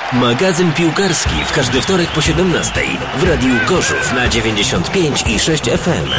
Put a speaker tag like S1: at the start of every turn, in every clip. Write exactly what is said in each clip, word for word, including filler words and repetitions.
S1: Magazyn piłkarski w każdy wtorek po siedemnastej w Radiu Gorzów na dziewięćdziesiąt pięć i sześć F M.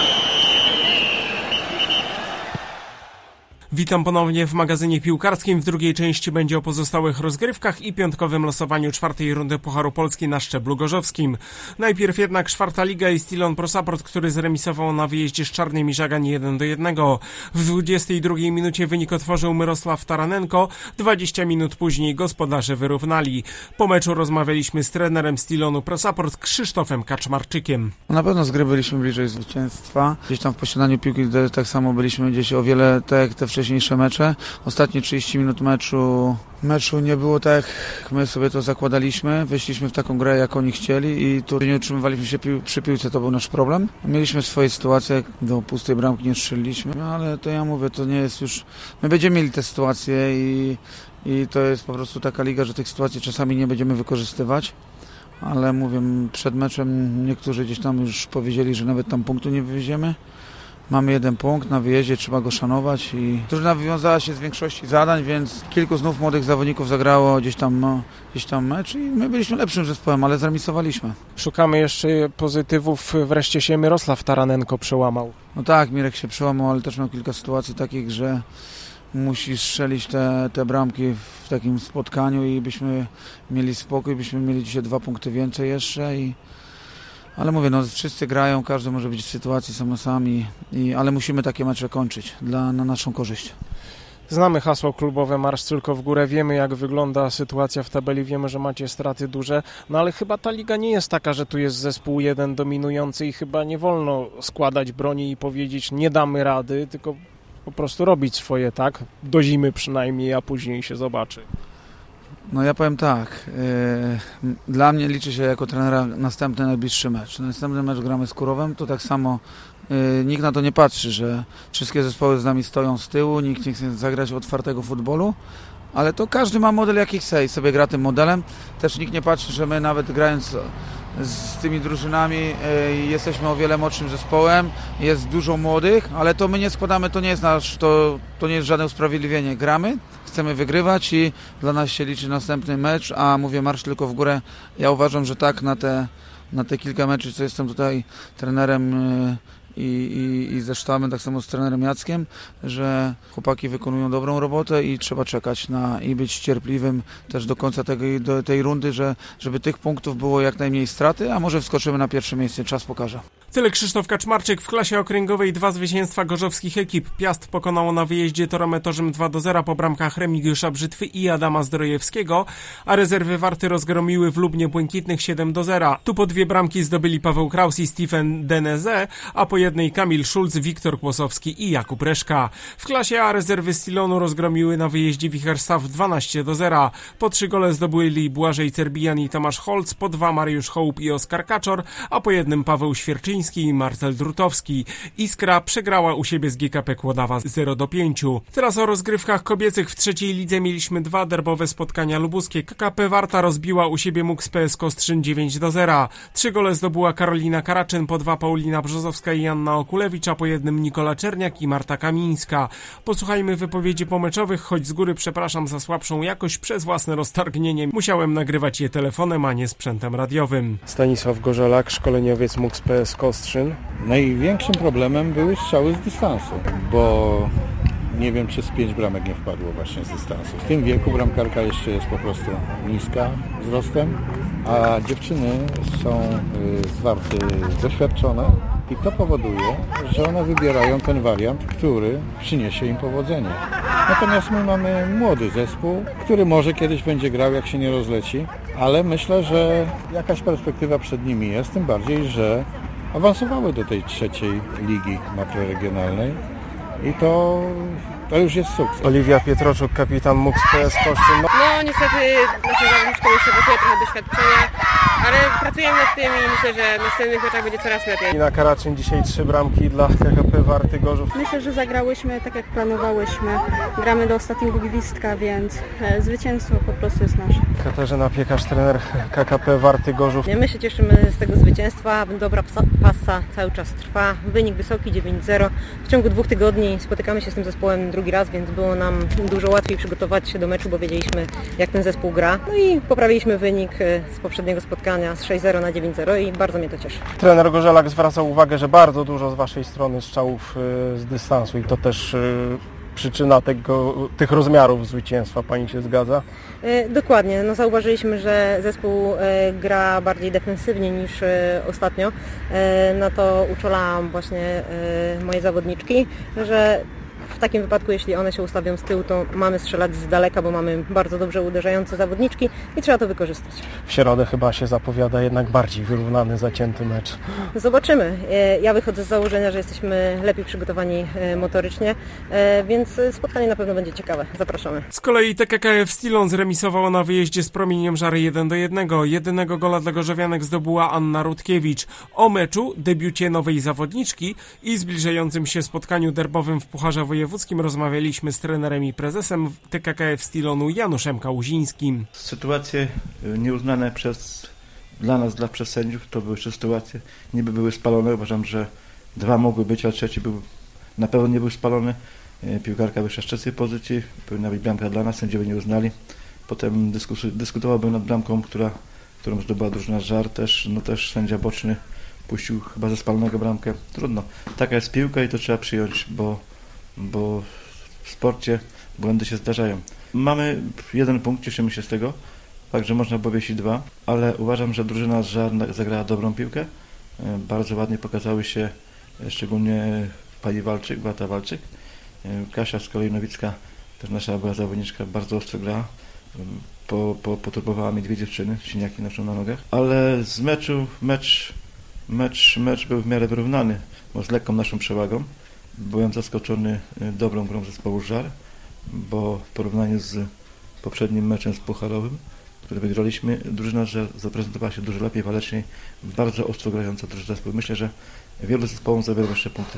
S2: Witam ponownie w magazynie piłkarskim. W drugiej części będzie o pozostałych rozgrywkach i piątkowym losowaniu czwartej rundy Pucharu Polski na szczeblu gorzowskim. Najpierw jednak czwarta liga i Stillon Pro Support, który zremisował na wyjeździe z Czarnymi Żagań jeden do jednego. W dwudziestej drugiej minucie wynik otworzył Mirosław Taranenko, dwadzieścia minut później gospodarze wyrównali. Po meczu rozmawialiśmy z trenerem Stillonu Pro Support Krzysztofem Kaczmarczykiem.
S3: Na pewno z gry byliśmy bliżej zwycięstwa. Gdzieś tam w posiadaniu piłki tak samo byliśmy gdzieś o wiele, tak jak te wcześniejsze mecze. Ostatnie trzydzieści minut meczu meczu nie było tak, jak my sobie to zakładaliśmy. Wyszliśmy w taką grę, jak oni chcieli i tu nie utrzymywaliśmy się pił- przy piłce, to był nasz problem. Mieliśmy swoje sytuacje, do pustej bramki nie strzeliliśmy, no, ale to ja mówię, to nie jest już... My będziemy mieli te sytuacje i, i to jest po prostu taka liga, że tych sytuacji czasami nie będziemy wykorzystywać. Ale mówię, przed meczem niektórzy gdzieś tam już powiedzieli, że nawet tam punktu nie wywieziemy. Mamy jeden punkt na wyjeździe, trzeba go szanować i drużyna wywiązała się z większości zadań, więc kilku znów młodych zawodników zagrało gdzieś tam, no, gdzieś tam mecz i my byliśmy lepszym zespołem, ale zremisowaliśmy.
S2: Szukamy jeszcze pozytywów, wreszcie się Mirosław Taranenko przełamał.
S3: No tak, Mirek się przełamał, ale też miał kilka sytuacji takich, że musi strzelić te, te bramki w takim spotkaniu i byśmy mieli spokój, byśmy mieli dzisiaj dwa punkty więcej jeszcze i ale mówię, no wszyscy grają, każdy może być w sytuacji sam na sami, i, ale musimy takie mecze kończyć dla, na naszą korzyść.
S2: Znamy hasło klubowe Marsz tylko w górę, wiemy jak wygląda sytuacja w tabeli, wiemy, że macie straty duże, no ale chyba ta liga nie jest taka, że tu jest zespół jeden dominujący i chyba nie wolno składać broni i powiedzieć nie damy rady, tylko po prostu robić swoje, tak? Do zimy przynajmniej, a później się zobaczy.
S3: No ja powiem tak, yy, dla mnie liczy się jako trenera następny najbliższy mecz. Następny mecz gramy z Kurowem, to tak samo yy, nikt na to nie patrzy, że wszystkie zespoły z nami stoją z tyłu, nikt nie chce zagrać otwartego futbolu, ale to każdy ma model jaki chce i sobie gra tym modelem. Też nikt nie patrzy, że my nawet grając z tymi drużynami yy, jesteśmy o wiele młodszym zespołem, jest dużo młodych, ale to my nie składamy, to nie jest nasz, to, to nie jest żadne usprawiedliwienie. Gramy, chcemy wygrywać i dla nas się liczy następny mecz, a mówię marsz tylko w górę. Ja uważam, że tak na te, na te kilka meczów, co jestem tutaj trenerem yy, I, i, i ze sztabem, tak samo z trenerem Jackiem, że chłopaki wykonują dobrą robotę i trzeba czekać na i być cierpliwym też do końca tej, do tej rundy, że, żeby tych punktów było jak najmniej straty, a może wskoczymy na pierwsze miejsce, czas pokaże.
S2: Tyle Krzysztof Kaczmarczyk. W klasie okręgowej dwa zwycięstwa gorzowskich ekip. Piast pokonało na wyjeździe Torometorzem dwa do zera po bramkach Remigiusza Brzytwy i Adama Zdrojewskiego, a rezerwy Warty rozgromiły w Lubnie Błękitnych siedem do zera. Tu po dwie bramki zdobyli Paweł Kraus i Stephen Deneze, a po jednej Kamil Szulc, Wiktor Kłosowski i Jakub Reszka. W klasie A rezerwy Stillonu rozgromiły na wyjeździe Wicherstaw dwanaście do zera. Po trzy gole zdobyli Błażej Cerbijan i Tomasz Holc, po dwa Mariusz Hołup i Oskar Kaczor, a po jednym Paweł Świerczyński i Marcel Drutowski. Iskra przegrała u siebie z G K P Kłodawa zero do pięciu. Teraz o rozgrywkach kobiecych. W trzeciej lidze mieliśmy dwa derbowe spotkania lubuskie. K K P Warta rozbiła u siebie Muks P S Kostrzyn dziewięć do zera. Trzy gole zdobyła Karolina Karaczyn, po dwa Paulina Brzozowska i Janna Okulewicz, a po jednym Nikola Czerniak i Marta Kamińska. Posłuchajmy wypowiedzi pomeczowych, choć z góry przepraszam za słabszą jakość, przez własne roztargnienie musiałem nagrywać je telefonem, a nie sprzętem radiowym.
S4: Stanisław Gorzelak, szkoleniowiec Muks P S Kostrzyn.
S5: Największym problemem były strzały z dystansu, bo nie wiem, czy z pięć bramek nie wpadło właśnie z dystansu. W tym wieku bramkarka jeszcze jest po prostu niska wzrostem, a dziewczyny są z Warty doświadczone i to powoduje, że one wybierają ten wariant, który przyniesie im powodzenie. Natomiast my mamy młody zespół, który może kiedyś będzie grał, jak się nie rozleci, ale myślę, że jakaś perspektywa przed nimi jest, tym bardziej, że awansowały do tej trzeciej ligi makroregionalnej i to, to już jest sukces.
S4: Oliwia Pietroczuk, kapitan Muks P S Kostrzyn.
S6: No niestety nasza zawodniczka jeszcze brakuje trochę doświadczenia. ale pracujemy nad tym i myślę, że w następnych meczach będzie coraz lepiej.
S4: I na Karaczyn dzisiaj trzy bramki dla K K P Warty Gorzów.
S7: Myślę, że zagrałyśmy tak jak planowałyśmy. Gramy do ostatniego gwizdka, więc zwycięstwo po prostu jest nasze.
S4: Katarzyna Piekarz, trener K K P Warty Gorzów.
S6: My się cieszymy z tego zwycięstwa, dobra pasa cały czas trwa, wynik wysoki dziewięć zero. W ciągu dwóch tygodni spotykamy się z tym zespołem drugi raz, więc było nam dużo łatwiej przygotować się do meczu, bo wiedzieliśmy, jak ten zespół gra. No i poprawiliśmy wynik z poprzedniego spotkania z sześć zero na dziewięć zero i bardzo mnie to cieszy.
S4: Trener Gorzelak zwracał uwagę, że bardzo dużo z Waszej strony strzałów z dystansu i to też przyczyna tego, tych rozmiarów zwycięstwa. Pani się zgadza?
S6: E, dokładnie. No, zauważyliśmy, że zespół e, gra bardziej defensywnie niż e, ostatnio. E, na to uczulałam właśnie e, moje zawodniczki, że w takim wypadku, jeśli one się ustawią z tyłu, to mamy strzelać z daleka, bo mamy bardzo dobrze uderzające zawodniczki i trzeba to wykorzystać.
S4: W środę chyba się zapowiada jednak bardziej wyrównany, zacięty mecz.
S6: Zobaczymy. Ja wychodzę z założenia, że jesteśmy lepiej przygotowani motorycznie, więc spotkanie na pewno będzie ciekawe. Zapraszamy.
S2: Z kolei T K K F Stilon zremisowało na wyjeździe z Promieniem Żary jeden do jednego. Jedynego gola dla gorzowianek zdobyła Anna Rutkiewicz. O meczu, debiucie nowej zawodniczki i zbliżającym się spotkaniu derbowym w Pucharze Wojewódzkim rozmawialiśmy z trenerem i prezesem T K K F Stilonu Januszem Kałuzińskim.
S8: Sytuacje nieuznane przez, dla nas, dla przez sędziów, to były trzy sytuacje, niby były spalone. Uważam, że dwa mogły być, a trzeci był, na pewno nie był spalony. Piłkarka wyszła z trzeciej pozycji, powinna być bramka dla nas, sędziowie nie uznali. Potem dyskus- dyskutowałbym nad bramką, która, którą zdobyła drużyna Żar, też, no też sędzia boczny puścił chyba ze spalonego bramkę. Trudno, taka jest piłka i to trzeba przyjąć, bo bo w sporcie błędy się zdarzają. Mamy jeden punkt, cieszymy się z tego, fakt, że można powiesić dwa, ale uważam, że drużyna z Żar zagrała dobrą piłkę. Bardzo ładnie pokazały się szczególnie pani Walczyk, Beata Walczyk. Kasia z kolei Nowicka, też nasza była zawodniczka, bardzo ostro grała. Po, po, poturbowała mi dwie dziewczyny, siniaki noszą na nogach. Ale z meczu, mecz, mecz, mecz był w miarę wyrównany, bo z lekką naszą przewagą. Byłem zaskoczony dobrą grą zespołu Żar, bo w porównaniu z poprzednim meczem z Pucharowym, który wygraliśmy, drużyna Żar zaprezentowała się dużo lepiej, waleczniej, bardzo ostro grająca drużyna zespół. Myślę, że wielu zespołom zabiorą jeszcze punkty.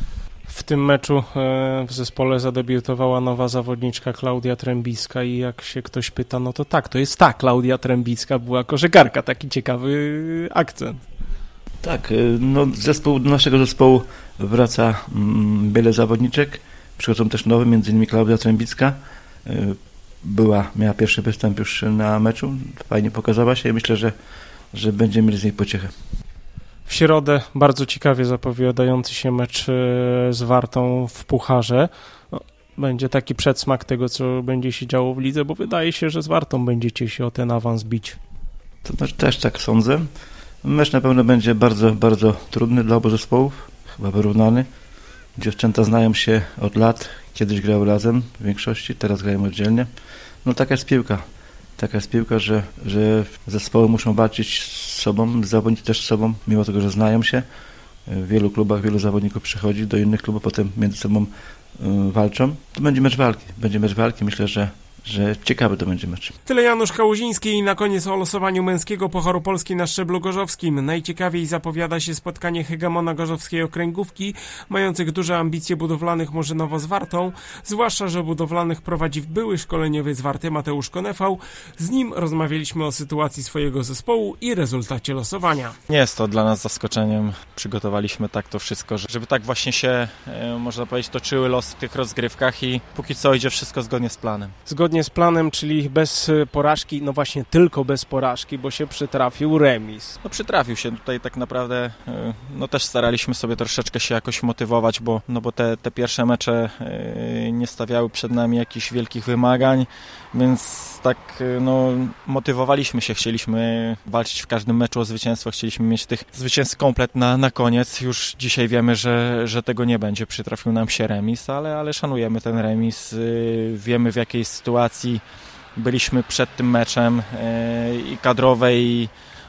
S2: W tym meczu w zespole zadebiutowała nowa zawodniczka Klaudia Trębicka i jak się ktoś pyta, no to tak, to jest ta Klaudia Trębicka, była koszykarka, taki ciekawy akcent.
S8: Tak, no zespół, do naszego zespołu wraca mm, wiele zawodniczek, przychodzą też nowe, między innymi Klaudia Trębicka, była, miała pierwszy występ już na meczu, fajnie pokazała się i myślę, że, że będziemy mieli z niej pociechę.
S2: W środę bardzo ciekawie zapowiadający się mecz z Wartą w Pucharze. No, będzie taki przedsmak tego, co będzie się działo w lidze, bo wydaje się, że z Wartą będziecie się o ten awans bić.
S8: To znaczy, też tak sądzę. Mecz na pewno będzie bardzo, bardzo trudny dla obu zespołów, chyba wyrównany. Dziewczęta znają się od lat, kiedyś grały razem w większości, teraz grają oddzielnie. No taka jest piłka. Taka jest piłka, że, że zespoły muszą walczyć z sobą, zawodnicy też z sobą, mimo tego, że znają się. W wielu klubach wielu zawodników przychodzi do innych klubów, potem między sobą y, walczą. To będzie mecz walki. Będzie mecz walki. Myślę, że że ciekawy to będzie mecz.
S2: Tyle Janusz Kałuziński i na koniec o losowaniu męskiego Pucharu Polski na szczeblu gorzowskim. Najciekawiej zapowiada się spotkanie hegemona gorzowskiej okręgówki, mających duże ambicje budowlanych Murzynowo z Wartą, zwłaszcza, że budowlanych prowadzi były szkoleniowiec Warty Mateusz Konefał. Z nim rozmawialiśmy o sytuacji swojego zespołu i rezultacie losowania.
S9: Nie jest to dla nas zaskoczeniem. Przygotowaliśmy tak to wszystko, żeby tak właśnie się, można powiedzieć, toczyły losy w tych rozgrywkach i póki co idzie wszystko zgodnie z planem.
S2: Zgodnie z planem, czyli bez porażki, no właśnie tylko bez porażki, bo się przytrafił remis.
S9: No przytrafił się tutaj tak naprawdę, no też staraliśmy sobie troszeczkę się jakoś motywować, bo, no bo te, te pierwsze mecze nie stawiały przed nami jakichś wielkich wymagań, więc tak no motywowaliśmy się, chcieliśmy walczyć w każdym meczu o zwycięstwo, chcieliśmy mieć tych zwycięstw komplet na, na koniec. Już dzisiaj wiemy, że, że tego nie będzie, przytrafił nam się remis, ale, ale szanujemy ten remis, wiemy w jakiej sytuacji byliśmy przed tym meczem i kadrowej,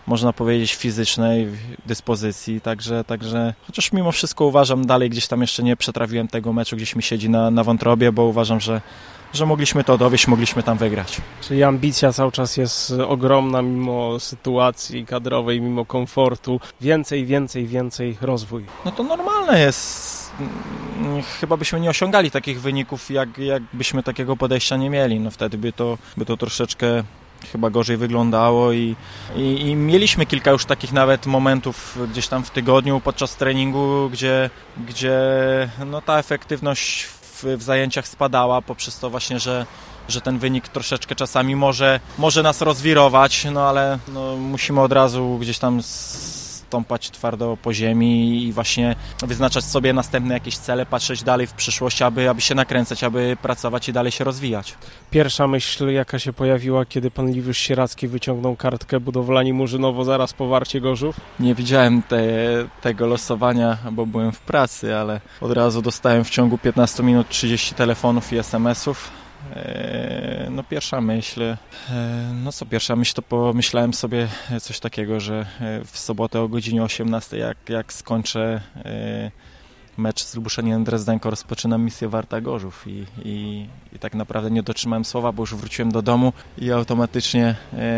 S9: można powiedzieć, fizycznej dyspozycji, także, także chociaż mimo wszystko uważam, dalej gdzieś tam jeszcze nie przetrawiłem tego meczu, gdzieś mi siedzi na, na wątrobie, bo uważam, że że mogliśmy to dowieść, mogliśmy tam wygrać.
S2: Czyli ambicja cały czas jest ogromna mimo sytuacji kadrowej, mimo komfortu. Więcej, więcej, więcej rozwój.
S9: No to normalne jest. Chyba byśmy nie osiągali takich wyników, jak, jakbyśmy takiego podejścia nie mieli. No wtedy by to, by to troszeczkę chyba gorzej wyglądało i, i, i mieliśmy kilka już takich nawet momentów gdzieś tam w tygodniu podczas treningu, gdzie, gdzie no ta efektywność w, w zajęciach spadała poprzez to właśnie, że, że ten wynik troszeczkę czasami może, może nas rozwirować, no ale no, musimy od razu gdzieś tam stąpać twardo po ziemi i właśnie wyznaczać sobie następne jakieś cele, patrzeć dalej w przyszłość, aby, aby się nakręcać, aby pracować i dalej się rozwijać.
S2: Pierwsza myśl, jaka się pojawiła, kiedy pan Liwiusz Sieracki wyciągnął kartkę Budowlani Murzynowo zaraz po Warcie Gorzów?
S9: Nie widziałem te, tego losowania, bo byłem w pracy, ale od razu dostałem w ciągu piętnastu minut trzydzieści telefonów i es em esów. No pierwsza myśl, no co pierwsza myśl, to pomyślałem sobie coś takiego, że w sobotę o godzinie osiemnastej, jak, jak skończę mecz z Lubuszeniem Drezdenko, rozpoczynam misję Warta Gorzów i, i, i tak naprawdę nie dotrzymałem słowa, bo już wróciłem do domu i automatycznie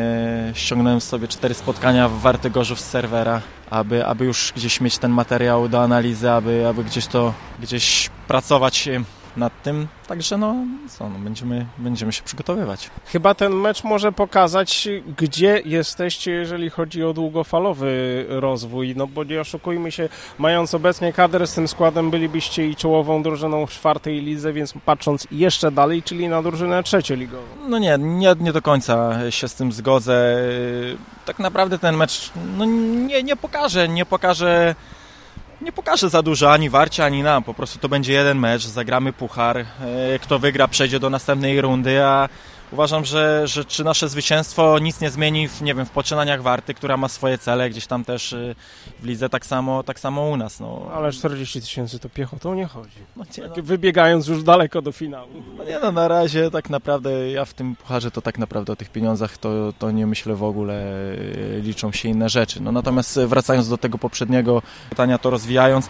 S9: e, ściągnąłem sobie cztery spotkania w Warty Gorzów z serwera, aby, aby już gdzieś mieć ten materiał do analizy, aby, aby gdzieś to, gdzieś pracować nad tym, także no co, no będziemy, będziemy się przygotowywać.
S2: Chyba ten mecz może pokazać, gdzie jesteście, jeżeli chodzi o długofalowy rozwój, no bo nie oszukujmy się, mając obecnie kadrę z tym składem bylibyście i czołową drużyną w czwartej lidze, więc patrząc jeszcze dalej, czyli na drużynę trzecioligową.
S9: No nie, nie, nie do końca się z tym zgodzę. Tak naprawdę ten mecz no nie, nie pokaże, nie pokaże Nie pokaże za dużo ani Warcie, ani nam. Po prostu to będzie jeden mecz, zagramy puchar. Kto wygra, przejdzie do następnej rundy, a uważam, że, że czy nasze zwycięstwo nic nie zmieni w, nie wiem, w poczynaniach Warty, która ma swoje cele, gdzieś tam też w lidze, tak samo, tak samo u nas. No.
S2: Ale czterdzieści tysięcy to piechotą nie chodzi.
S9: No nie, no.
S2: Wybiegając już daleko do finału.
S9: No nie no, na razie tak naprawdę ja w tym pucharze to tak naprawdę o tych pieniądzach to, to nie myślę w ogóle, liczą się inne rzeczy. No natomiast wracając do tego poprzedniego pytania, to rozwijając,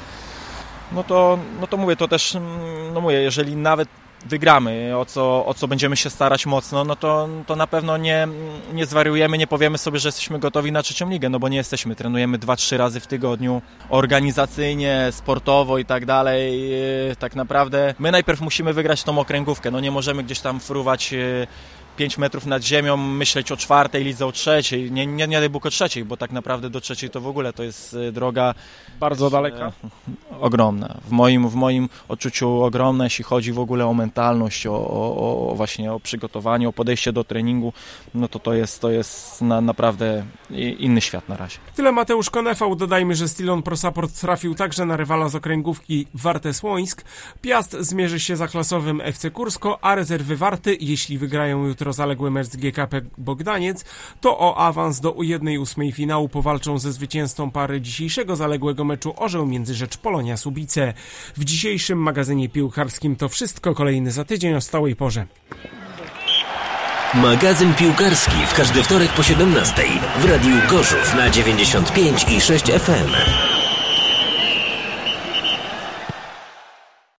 S9: no to, no to mówię, to też, no mówię, jeżeli nawet wygramy, o co, o co będziemy się starać mocno, no to, to na pewno nie, nie zwariujemy, nie powiemy sobie, że jesteśmy gotowi na trzecią ligę, no bo nie jesteśmy. Trenujemy dwa, trzy razy w tygodniu, organizacyjnie, sportowo i tak dalej. Tak naprawdę my najpierw musimy wygrać tą okręgówkę, no nie możemy gdzieś tam fruwać pięć metrów nad ziemią, myśleć o czwartej lidze, o trzeciej, nie, nie, nie daj Bóg o trzeciej, bo tak naprawdę do trzeciej to w ogóle to jest droga
S2: bardzo daleka.
S9: E, ogromna. W moim, w moim odczuciu ogromna, jeśli chodzi w ogóle o mentalność, o, o, o właśnie o przygotowanie, o podejście do treningu, no to to jest, to jest na, naprawdę inny świat na razie.
S2: Tyle Mateusz Konefał. Dodajmy, że Stillon Pro Support trafił także na rywala z okręgówki Wartę Słońsk. Piast zmierzy się za klasowym ef ce Kursko, a rezerwy Warty, jeśli wygrają jutro zaległy mecz z G K P Bogdaniec, to o awans do U jeden ósmej finału powalczą ze zwycięzcą pary dzisiejszego zaległego meczu Orzeł Międzyrzecz Polonia Subice. W dzisiejszym magazynie piłkarskim to wszystko. Kolejny za tydzień o stałej porze.
S1: Magazyn piłkarski w każdy wtorek po siedemnastej w Radiu Gorzów na dziewięćdziesiąt pięć i sześć ef em.